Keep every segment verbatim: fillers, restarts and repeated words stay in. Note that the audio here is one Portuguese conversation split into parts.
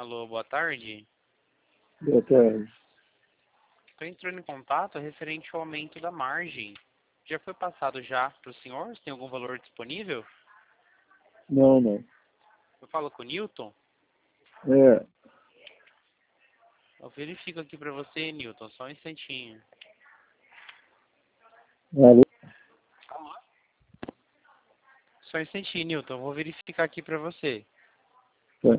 Alô, boa tarde. Boa tarde. Estou entrando em contato referente ao aumento da margem. Já foi passado já para o senhor? Se tem algum valor disponível? Não, não. Eu falo com o Newton? É. Eu verifico aqui para você, Newton, só um instantinho. Alô? Alô? Só um instantinho, Newton. Eu vou verificar aqui para você. Tá.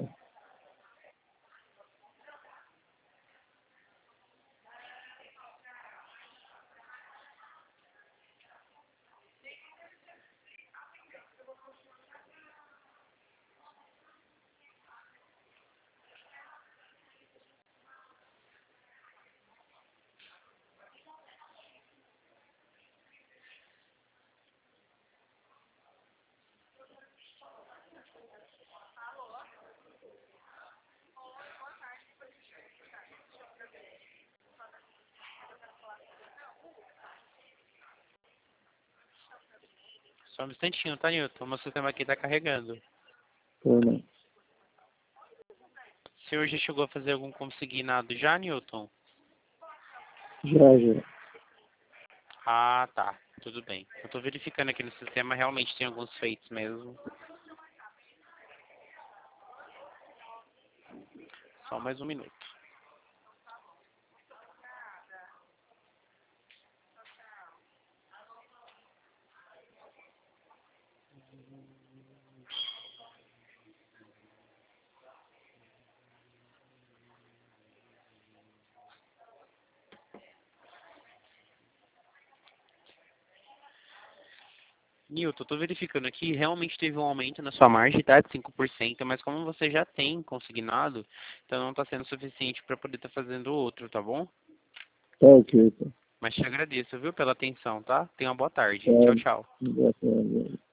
Só um instantinho, tá, Newton? Meu sistema aqui está carregando. Tá, não. O senhor já chegou a fazer algum consignado já, Newton? Já, já. Ah, tá. Tudo bem. Eu estou verificando aqui no sistema, realmente tem alguns feitos mesmo. Só mais um minuto. Newton, estou verificando aqui, realmente teve um aumento na sua margem, tá? De cinco por cento, mas como você já tem consignado, então não está sendo suficiente para poder estar fazendo outro, tá bom? Tá ok, tá. Mas te agradeço, viu, pela atenção, tá? Tenha uma boa tarde. Tá. Tchau, tchau. Boa tarde.